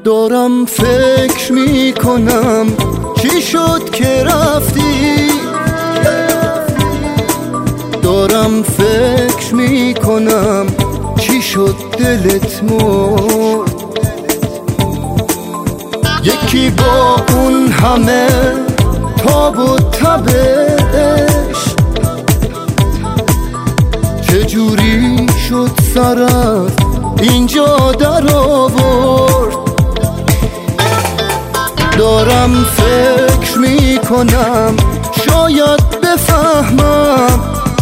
دارم فکر میکنم چی شد که رفتی، دارم فکر میکنم چی شد دلت مرد. یکی با اون همه تاب و تبش چجوری شد سرت اینجا در آورد. دارم فکر میکنم شاید بفهمم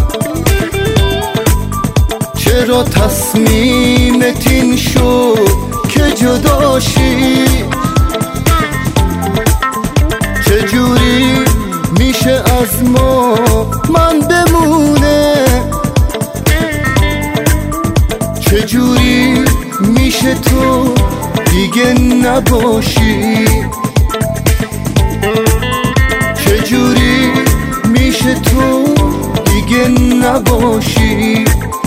چرا تصمیمت این شد که جداشی. چجوری میشه از ما من بمونه، چجوری میشه تو دیگه نباشی، چجوری میشه تو دیگه نباشی.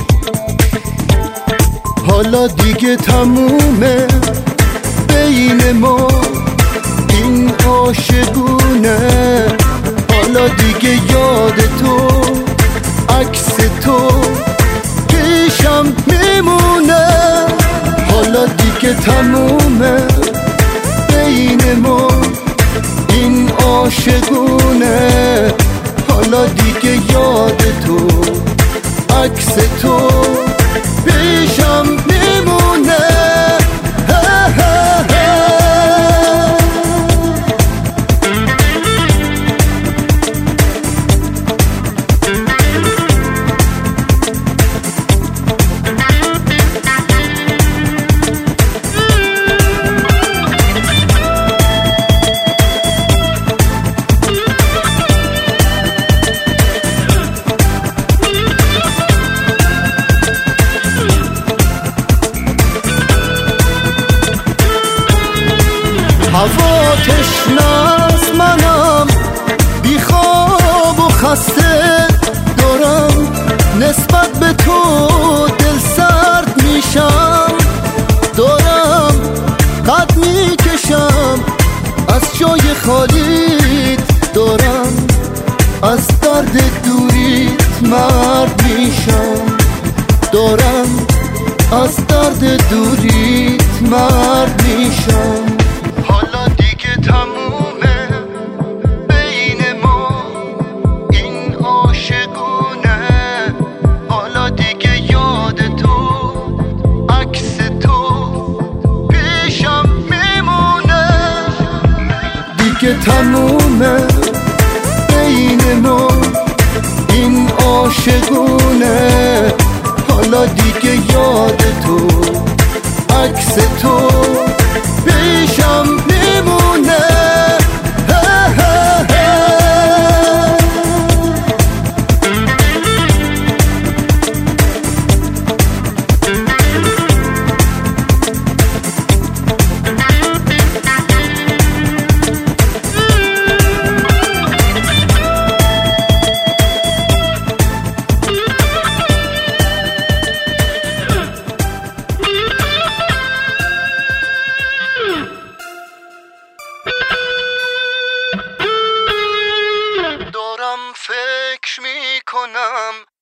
حالا دیگه تمومه بین ما این عاشقونه، حالا دیگه یاد تو عکس تو پیشم میمونه. حالا دیگه تمومه بین ما این عاشقونه، حالا دیگه یاد تو عکس تو پیشم میمونه. هوا تشنه‌ست، منم بی خواب و خسته، دارم نسبت به تو دل سرد میشم، دارم قد میکشم از جای خالیت، دارم از درد دوریت مرد میشم، دارم از درد دوریت مرد میشم. حالا دیگه تمومه بین ما این عاشقونه، حالا دیگه یاد تو عکس تو پیشم میمونه. دیگه تمومه بین ما این عاشقونه، حالا دیگه یاد تو عکس تو پیشم میمونه. دارم فکر میکنم